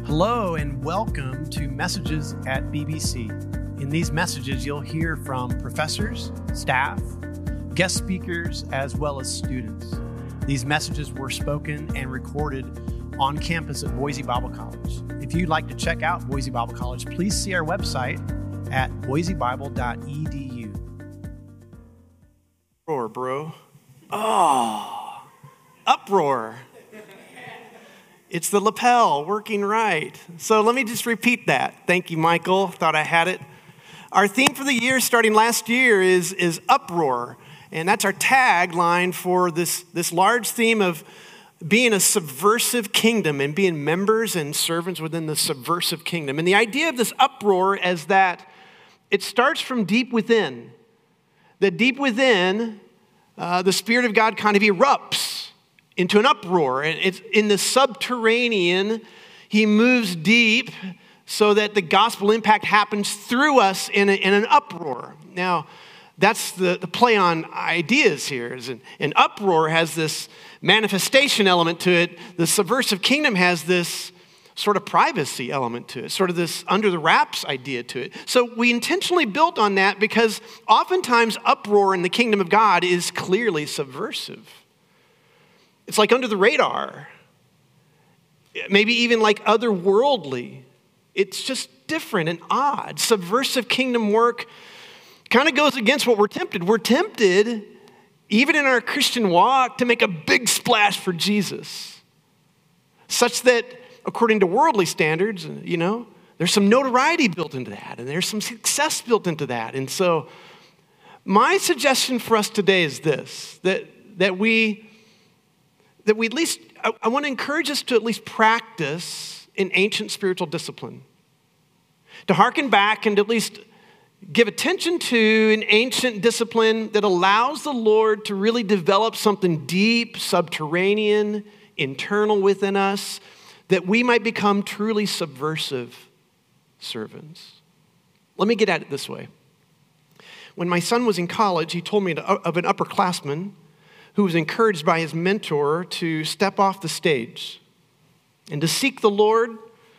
Hello and welcome to Messages at BBC. In these messages, you'll hear from professors, staff, guest speakers, as well as students. These messages were spoken and recorded on campus at Boise Bible College. If you'd like to check out Boise Bible College, please see our website at boisebible.edu. Uproar, bro. Oh, uproar. It's the lapel working right. So let me just repeat that. Thank you, Michael. Thought I had it. Our theme for the year starting last year is uproar. And that's our tagline for this large theme of being a subversive kingdom and being members and servants within the subversive kingdom. And the idea of this uproar is that it starts from deep within. That deep within, the Spirit of God kind of erupts into an uproar. And it's in the subterranean, he moves deep so that the gospel impact happens through us in an uproar. Now, that's the play on ideas here. An uproar has this manifestation element to it. The subversive kingdom has this sort of privacy element to it, sort of this under the wraps idea to it. So we intentionally built on that because oftentimes uproar in the kingdom of God is clearly subversive. It's like under the radar, maybe even like otherworldly. It's just different and odd. Subversive kingdom work kind of goes against what we're tempted. We're tempted, even in our Christian walk, to make a big splash for Jesus, such that, according to worldly standards, there's some notoriety built into that, and there's some success built into that. And so my suggestion for us today is this, that we at least, I want to encourage us to at least practice an ancient spiritual discipline, to hearken back and at least give attention to an ancient discipline that allows the Lord to really develop something deep, subterranean, internal within us, that we might become truly subversive servants. Let me get at it this way. When my son was in college, he told me of an upperclassman who was encouraged by his mentor to step off the stage and to seek the Lord,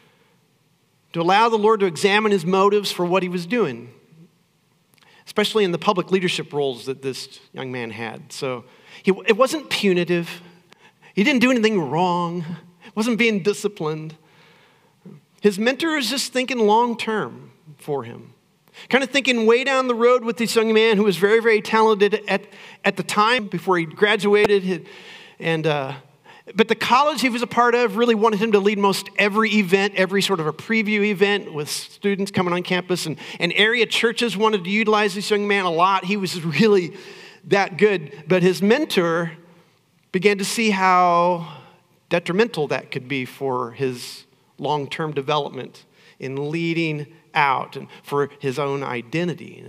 to allow the Lord to examine his motives for what he was doing, especially in the public leadership roles that this young man had. So it wasn't punitive. He didn't do anything wrong. Wasn't being disciplined. His mentor was just thinking long-term for him. Kind of thinking way down the road with this young man who was very, very talented at the time before he graduated. But the college he was a part of really wanted him to lead most every event, every sort of a preview event with students coming on campus. And area churches wanted to utilize this young man a lot. He was really that good. But his mentor began to see how detrimental that could be for his long-term development in leading out and for his own identity and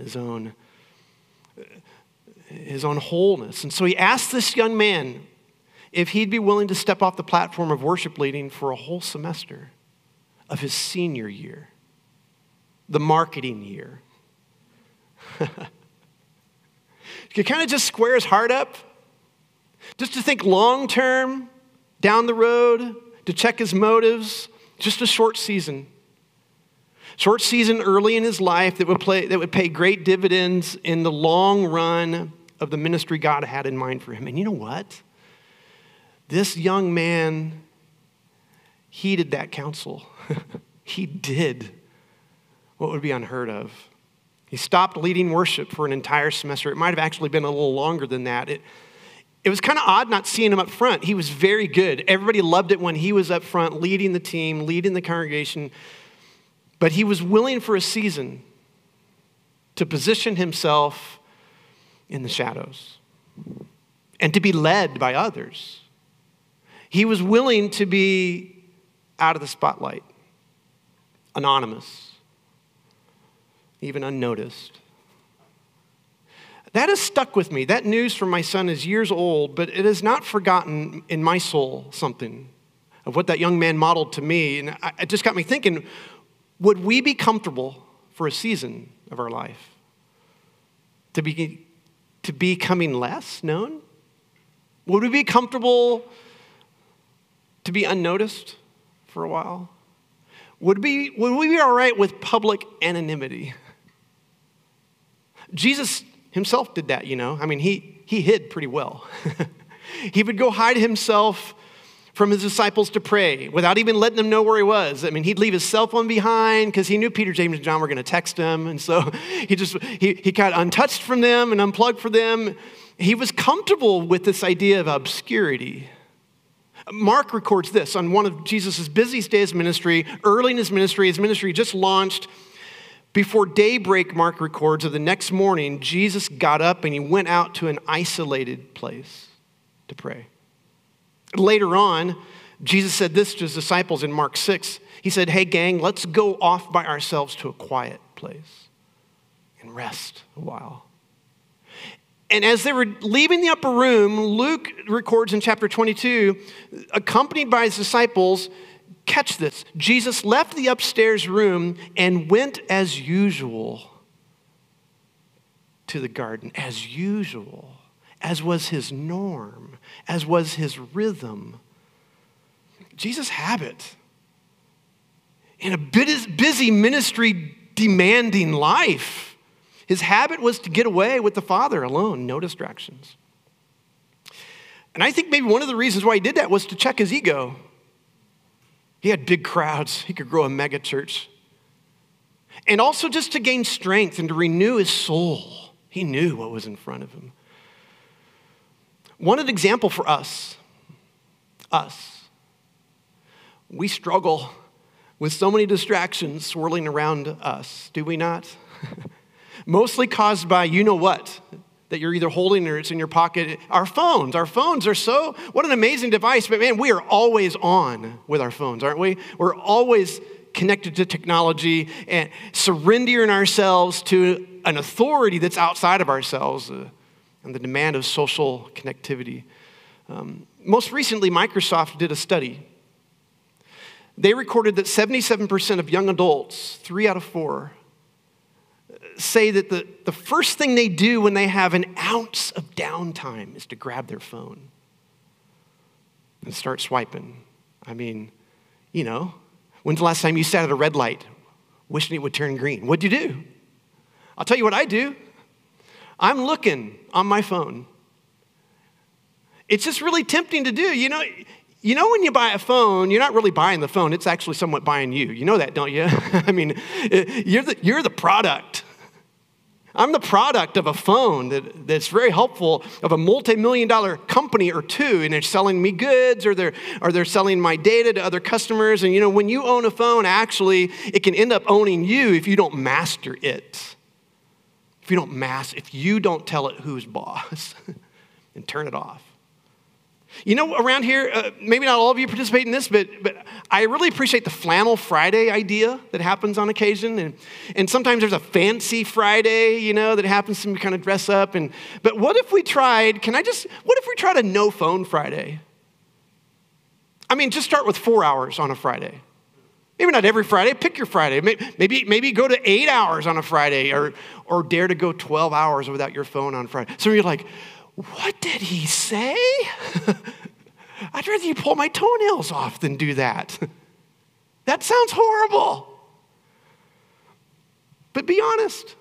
his own wholeness. And so he asked this young man if he'd be willing to step off the platform of worship leading for a whole semester of his senior year, the marketing year. You kind of just square his heart up, just to think long-term, down the road, to check his motives, just a short season. Short season early in his life that would pay great dividends in the long run of the ministry God had in mind for him. And you know what? This young man heeded that counsel. He did what would be unheard of. He stopped leading worship for an entire semester. It might have actually been a little longer than that. It was kind of odd not seeing him up front. He was very good. Everybody loved it when he was up front, leading the team, leading the congregation. But he was willing for a season to position himself in the shadows and to be led by others. He was willing to be out of the spotlight, anonymous, even unnoticed. That has stuck with me. That news from my son is years old, but it has not forgotten in my soul something of what that young man modeled to me. And it just got me thinking, would we be comfortable for a season of our life to be becoming less known? Would we be comfortable to be unnoticed for a while? Would we be all right with public anonymity? Jesus himself did that, I mean, he hid pretty well. He would go hide himself from his disciples to pray without even letting them know where he was. I mean, he'd leave his cell phone behind because he knew Peter, James, and John were going to text him. And so he got untouched from them and unplugged from them. He was comfortable with this idea of obscurity. Mark records this on one of Jesus' busiest days of ministry, early in his ministry just launched. Before daybreak, Mark records, of the next morning, Jesus got up and he went out to an isolated place to pray. Later on, Jesus said this to his disciples in Mark 6. He said, hey, gang, let's go off by ourselves to a quiet place and rest a while. And as they were leaving the upper room, Luke records in chapter 22, accompanied by his disciples, catch this, Jesus left the upstairs room and went as usual to the garden, as usual, as was his norm, as was his rhythm. Jesus' habit in a busy ministry demanding life, his habit was to get away with the Father alone, no distractions. And I think maybe one of the reasons why he did that was to check his ego. He had big crowds. He could grow a mega church. And also just to gain strength and to renew his soul. He knew what was in front of him. One example for us, we struggle with so many distractions swirling around us, do we not? Mostly caused by you know what, that you're either holding or it's in your pocket. Our phones are what an amazing device, but man, we are always on with our phones, aren't we? We're always connected to technology and surrendering ourselves to an authority that's outside of ourselves. And the demand of social connectivity. Most recently, Microsoft did a study. They recorded that 77% of young adults, 3 out of 4, say that the first thing they do when they have an ounce of downtime is to grab their phone and start swiping. I mean, when's the last time you sat at a red light wishing it would turn green? What'd you do? I'll tell you what I do. I'm looking on my phone. It's just really tempting to do. You know when you buy a phone, you're not really buying the phone. It's actually somewhat buying you. You know that, don't you? I mean, you're the product. I'm the product of a phone that's very helpful, of a multi-million-dollar company or two, and they're selling me goods or they're selling my data to other customers. And when you own a phone, actually, it can end up owning you if you don't master it. If you don't tell it who's boss and turn it off. Around here, maybe not all of you participate in this, but I really appreciate the Flannel Friday idea that happens on occasion. And sometimes there's a fancy Friday, that happens to kind of dress up. But what if we tried a no phone Friday? I mean, just start with 4 hours on a Friday. Maybe not every Friday, pick your Friday. Maybe go to 8 hours on a Friday or dare to go 12 hours without your phone on Friday. So you're like, what did he say? I'd rather you pull my toenails off than do that. That sounds horrible. But be honest.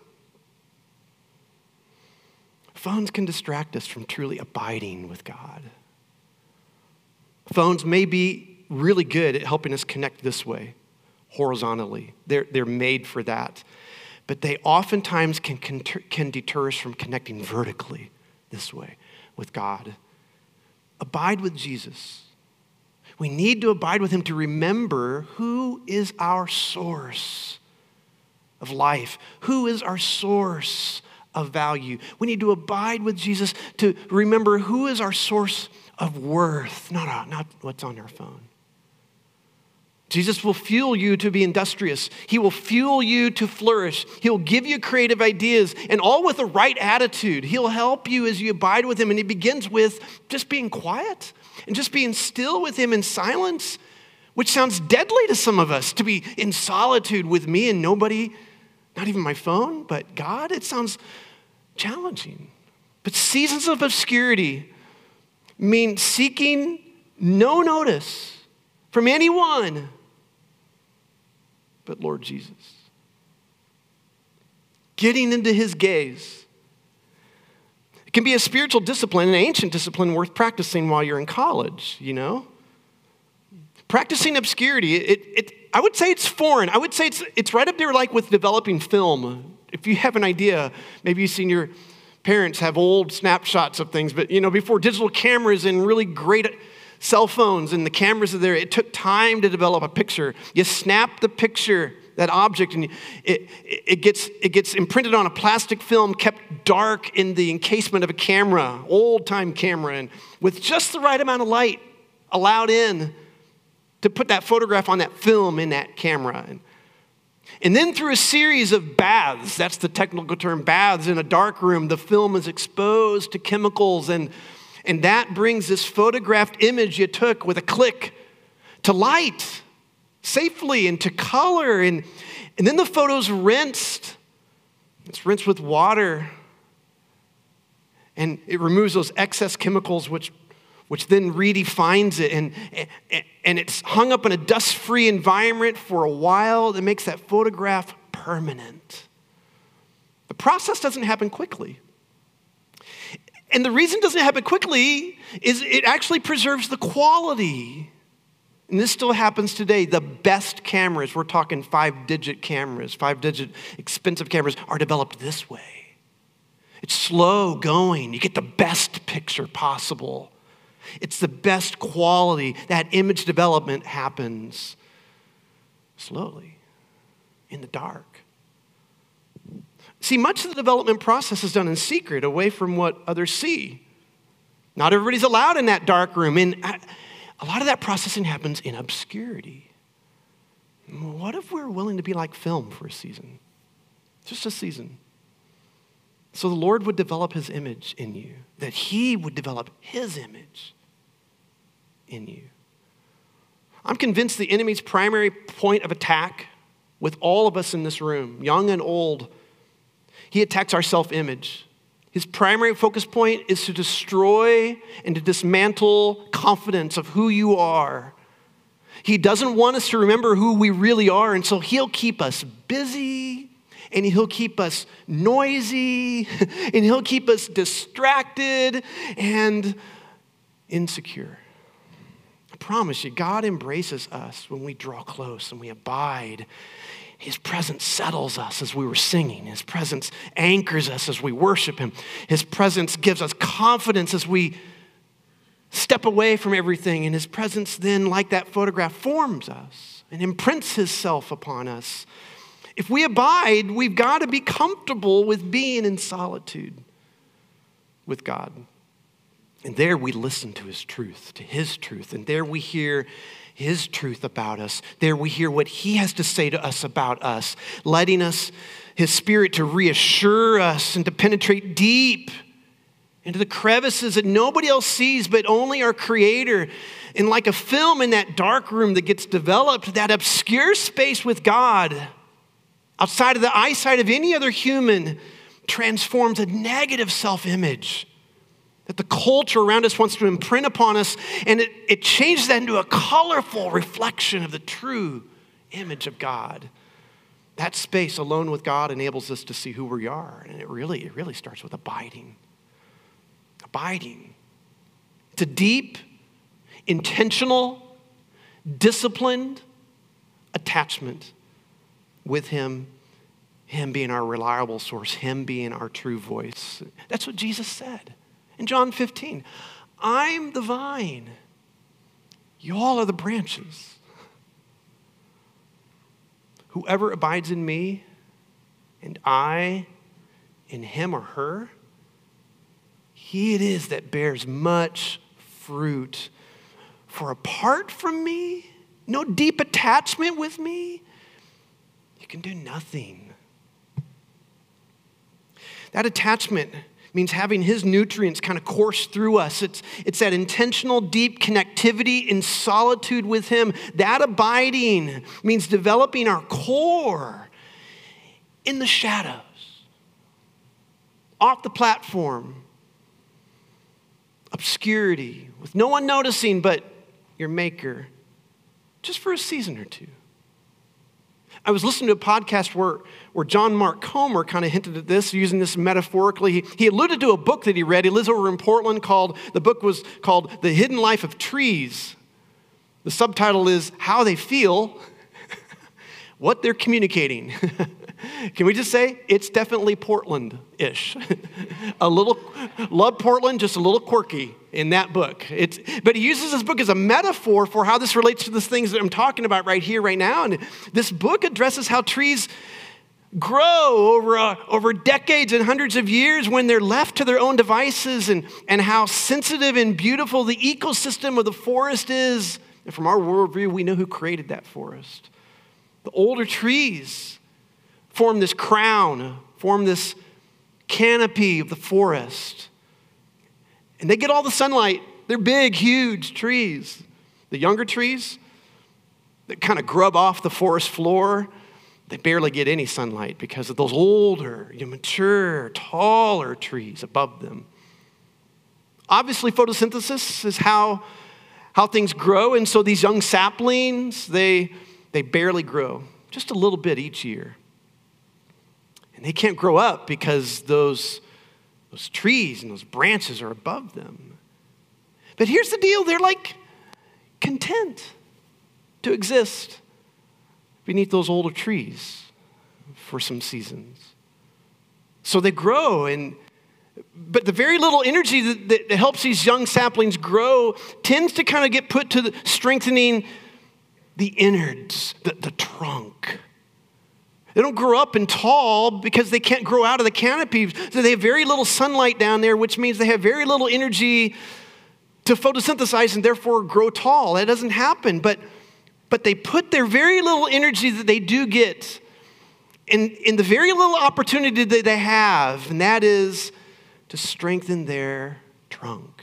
Phones can distract us from truly abiding with God. Phones may be really good at helping us connect this way, horizontally. They're made for that. But they oftentimes can deter us from connecting vertically this way with God. Abide with Jesus. We need to abide with him to remember who is our source of life, who is our source of value. We need to abide with Jesus to remember who is our source of worth, not what's on our phone. Jesus will fuel you to be industrious. He will fuel you to flourish. He'll give you creative ideas, and all with the right attitude. He'll help you as you abide with him, and it begins with just being quiet and just being still with him in silence, which sounds deadly to some of us, to be in solitude with me and nobody, not even my phone, but God. It sounds challenging. But seasons of obscurity mean seeking no notice from anyone but Lord Jesus. Getting into his gaze. It can be a spiritual discipline, an ancient discipline worth practicing while you're in college, you know? Practicing obscurity, I would say it's foreign. I would say it's right up there like with developing film. If you have an idea, maybe you've seen your parents have old snapshots of things, but you know, before digital cameras and really great cell phones and the cameras are there, it took time to develop a picture. You snap the picture, that object, and it gets imprinted on a plastic film kept dark in the encasement of a camera, old-time camera, and with just the right amount of light allowed in to put that photograph on that film in that camera. And then through a series of baths, that's the technical term, baths in a dark room, the film is exposed to chemicals, and that brings this photographed image you took with a click to light safely and to color. And then the photo's rinsed. It's rinsed with water. And it removes those excess chemicals, which then redefines it. And it's hung up in a dust-free environment for a while that makes that photograph permanent. The process doesn't happen quickly. And the reason it doesn't happen quickly is it actually preserves the quality. And this still happens today. The best cameras, we're talking 5-digit cameras, 5-digit expensive cameras, are developed this way. It's slow going. You get the best picture possible. It's the best quality. That image development happens slowly, in the dark. See, much of the development process is done in secret, away from what others see. Not everybody's allowed in that dark room. And a lot of that processing happens in obscurity. What if we're willing to be like film for a season? Just a season. So the Lord would develop his image in you, that he would develop his image in you. I'm convinced the enemy's primary point of attack with all of us in this room, young and old, he attacks our self-image. His primary focus point is to destroy and to dismantle confidence of who you are. He doesn't want us to remember who we really are, and so he'll keep us busy, and he'll keep us noisy, and he'll keep us distracted and insecure. I promise you, God embraces us when we draw close and we abide. His presence settles us as we were singing. His presence anchors us as we worship him. His presence gives us confidence as we step away from everything. And his presence then, like that photograph, forms us and imprints himself upon us. If we abide, we've got to be comfortable with being in solitude with God. And there we listen to his truth, and there we hear his truth about us. There we hear what he has to say to us about us, letting us, his spirit, to reassure us and to penetrate deep into the crevices that nobody else sees but only our Creator. And like a film in that dark room that gets developed, that obscure space with God, outside of the eyesight of any other human, transforms a negative self-image that the culture around us wants to imprint upon us, and it changes that into a colorful reflection of the true image of God. That space alone with God enables us to see who we are, and it really starts with abiding. Abiding. It's a deep, intentional, disciplined attachment with him being our reliable source, him being our true voice. That's what Jesus said. In John 15, I'm the vine. You all are the branches. Whoever abides in me and I in him or her, he it is that bears much fruit. For apart from me, no deep attachment with me, you can do nothing. That attachment means having his nutrients kind of course through us. It's that intentional, deep connectivity in solitude with him. That abiding means developing our core in the shadows, off the platform, obscurity, with no one noticing but your maker, just for a season or two. I was listening to a podcast where John Mark Comer kind of hinted at this, using this metaphorically. He alluded to a book that he read. He lives over in Portland. The book was called The Hidden Life of Trees. The subtitle is How They Feel, What They're Communicating. Can we just say it's definitely Portland-ish? Love Portland, just a little quirky in that book. But he uses this book as a metaphor for how this relates to the things that I'm talking about right here, right now. And this book addresses how trees grow over decades and hundreds of years when they're left to their own devices, and how sensitive and beautiful the ecosystem of the forest is. And from our worldview, we know who created that forest. The older trees form this crown, form this canopy of the forest. And they get all the sunlight. They're big, huge trees. The younger trees that kind of grub off the forest floor, they barely get any sunlight because of those older, mature, taller trees above them. Obviously, photosynthesis is how things grow. And so these young saplings, they barely grow, just a little bit each year. And they can't grow up because those trees and those branches are above them. But here's the deal. They're like content to exist beneath those older trees for some seasons. So they grow, but the very little energy that helps these young saplings grow tends to kind of get put to strengthening the innards, the trunk. They don't grow up and tall because they can't grow out of the canopy. So they have very little sunlight down there, which means they have very little energy to photosynthesize and therefore grow tall. That doesn't happen. But they put their very little energy that they do get in the very little opportunity that they have, and that is to strengthen their trunk.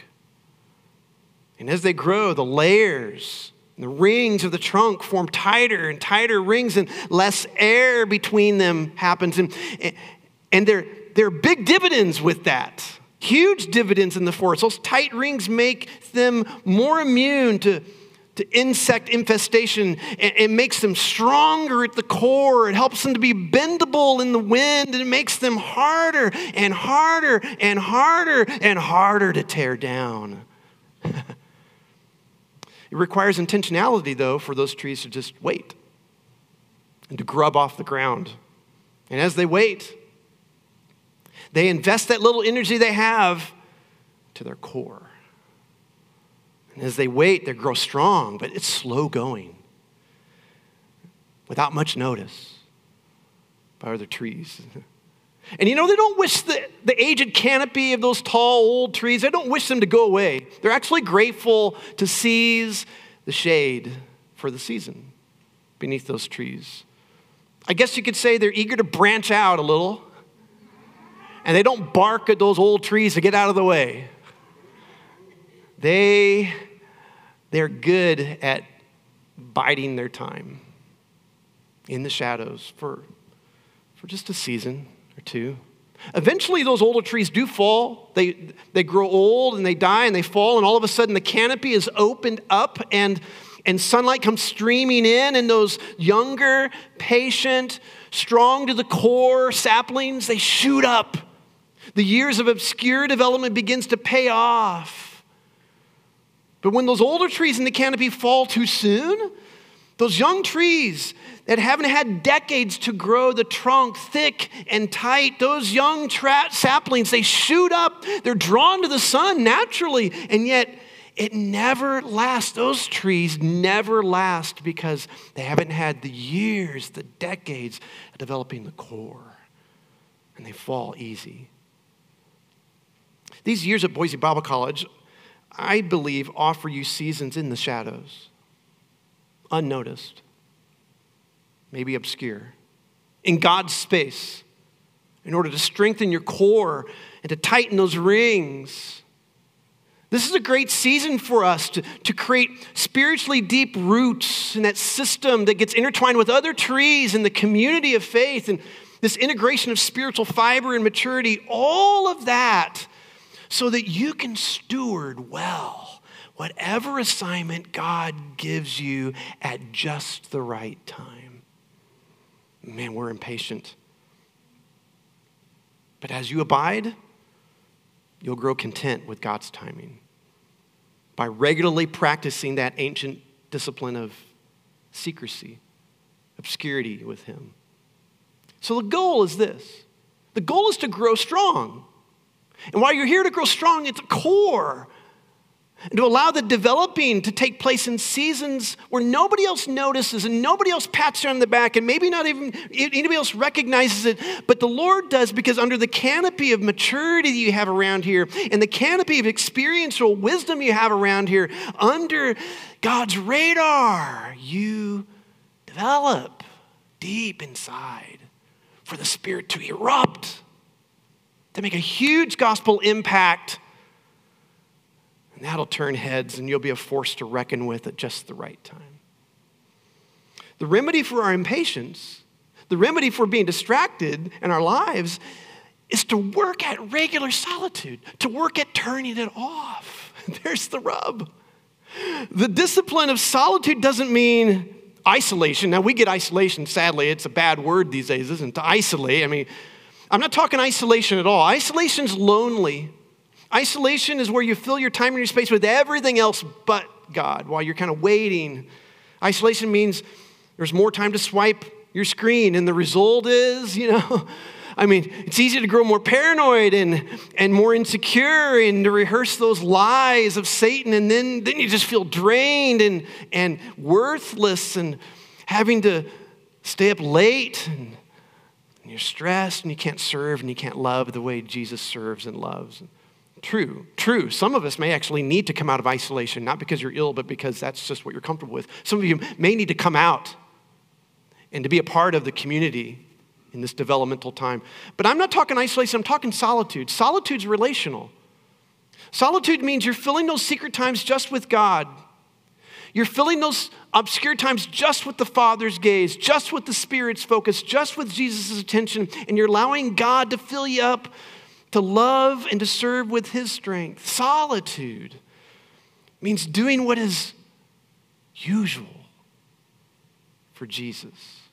And as they grow, the layers, the rings of the trunk form tighter and tighter rings, and less air between them happens. And there are big dividends with that. Huge dividends in the forest. Those tight rings make them more immune to insect infestation. It makes them stronger at the core. It helps them to be bendable in the wind. And it makes them harder and harder and harder and harder to tear down. It requires intentionality, though, for those trees to just wait and to grub off the ground. And as they wait, they invest that little energy they have to their core. And as they wait, they grow strong, but it's slow going, without much notice by other trees. And they don't wish the aged canopy of those tall old trees, they don't wish them to go away. They're actually grateful to seize the shade for the season beneath those trees. I guess you could say they're eager to branch out a little, and they don't bark at those old trees to get out of the way. They're good at biding their time in the shadows for just a season or two. Eventually, those older trees do fall. They grow old and they die and they fall, and all of a sudden the canopy is opened up and sunlight comes streaming in, and those younger, patient, strong to the core saplings, they shoot up. The years of obscure development begins to pay off. But when those older trees in the canopy fall too soon, those young trees that haven't had decades to grow the trunk thick and tight, those young saplings, they shoot up. They're drawn to the sun naturally, and yet it never lasts. Those trees never last because they haven't had the years, the decades of developing the core, and they fall easy. These years at Boise Bible College, I believe, offer you seasons in the shadows, unnoticed, maybe obscure, in God's space, in order to strengthen your core and to tighten those rings. This is a great season for us to create spiritually deep roots in that system that gets intertwined with other trees in the community of faith, and this integration of spiritual fiber and maturity, all of that, so that you can steward well whatever assignment God gives you at just the right time. man, we're impatient. But as you abide, you'll grow content with God's timing by regularly practicing that ancient discipline of secrecy, obscurity with him. So the goal is this. The goal is to grow strong. And while you're here to grow strong, it's a core. And to allow the developing to take place in seasons where nobody else notices and nobody else pats you on the back and maybe not even anybody else recognizes it, but the Lord does, because under the canopy of maturity that you have around here and the canopy of experiential wisdom you have around here, under God's radar, you develop deep inside for the Spirit to erupt, to make a huge gospel impact. And that'll turn heads, and you'll be a force to reckon with at just the right time. The remedy for our impatience, the remedy for being distracted in our lives, is to work at regular solitude, to work at turning it off. There's the rub. The discipline of solitude doesn't mean isolation. Now, we get isolation, sadly. It's a bad word these days, isn't it? To isolate. I mean, I'm not talking isolation at all. Isolation's lonely. Isolation is where you fill your time and your space with everything else but God while you're kind of waiting. Isolation means there's more time to swipe your screen, and the result is, it's easy to grow more paranoid and more insecure and to rehearse those lies of Satan, and then you just feel drained and worthless and having to stay up late, and you're stressed and you can't serve and you can't love the way Jesus serves and loves. True. Some of us may actually need to come out of isolation, not because you're ill, but because that's just what you're comfortable with. Some of you may need to come out and to be a part of the community in this developmental time. But I'm not talking isolation, I'm talking solitude. Solitude's relational. Solitude means you're filling those secret times just with God. You're filling those obscure times just with the Father's gaze, just with the Spirit's focus, just with Jesus' attention, and you're allowing God to fill you up to love and to serve with his strength. Solitude means doing what is usual for Jesus.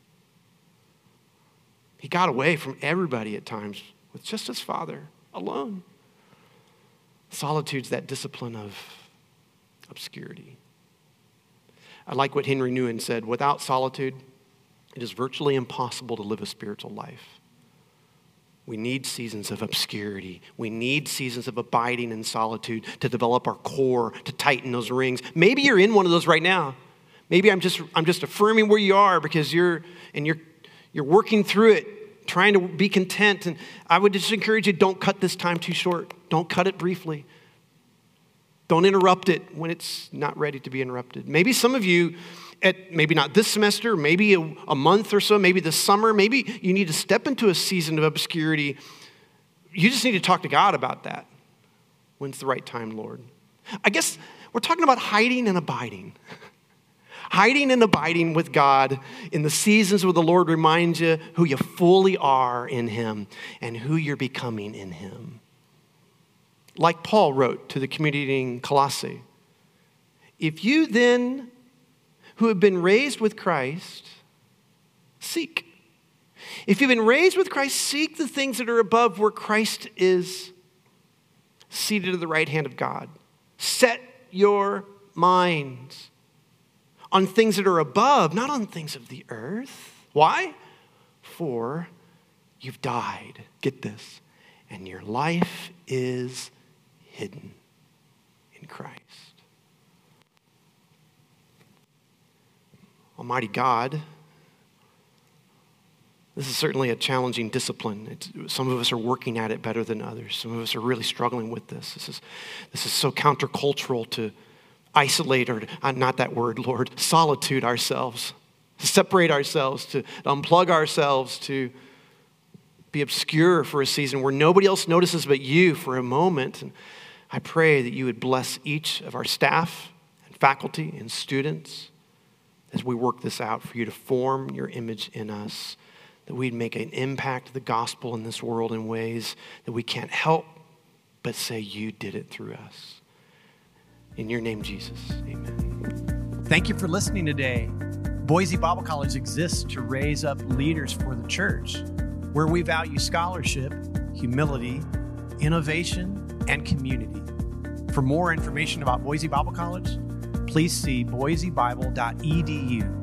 He got away from everybody at times with just his Father alone. Solitude's that discipline of obscurity. I like what Henry Nouwen said. Without solitude, it is virtually impossible to live a spiritual life. We need seasons of obscurity. We need seasons of abiding in solitude to develop our core, to tighten those rings. Maybe you're in one of those right now. Maybe I'm just affirming where you are because you're working through it, trying to be content. And I would just encourage you, don't cut this time too short. Don't cut it briefly. Don't interrupt it when it's not ready to be interrupted. Maybe some of you, maybe not this semester, maybe a month or so, maybe this summer, maybe you need to step into a season of obscurity. You just need to talk to God about that. When's the right time, Lord? I guess we're talking about hiding and abiding. Hiding and abiding with God in the seasons where the Lord reminds you who you fully are in him and who you're becoming in him. Like Paul wrote to the community in Colossae, if you then who have been raised with Christ, seek. If you've been raised with Christ, seek the things that are above where Christ is seated at the right hand of God. Set your minds on things that are above, not on things of the earth. Why? For you've died. Get this. And your life is hidden in Christ. Almighty God, this is certainly a challenging discipline. Some of us are working at it better than others. Some of us are really struggling with this. This is so countercultural to isolate, or not that word, Lord, solitude ourselves, to separate ourselves, to unplug ourselves, to be obscure for a season where nobody else notices but you for a moment. And I pray that you would bless each of our staff and faculty and students as we work this out, for you to form your image in us, that we'd make an impact of the gospel in this world in ways that we can't help but say you did it through us. In your name, Jesus, amen. Thank you for listening today. Boise Bible College exists to raise up leaders for the church, where we value scholarship, humility, innovation, and community. For more information about Boise Bible College, please see boisebible.edu.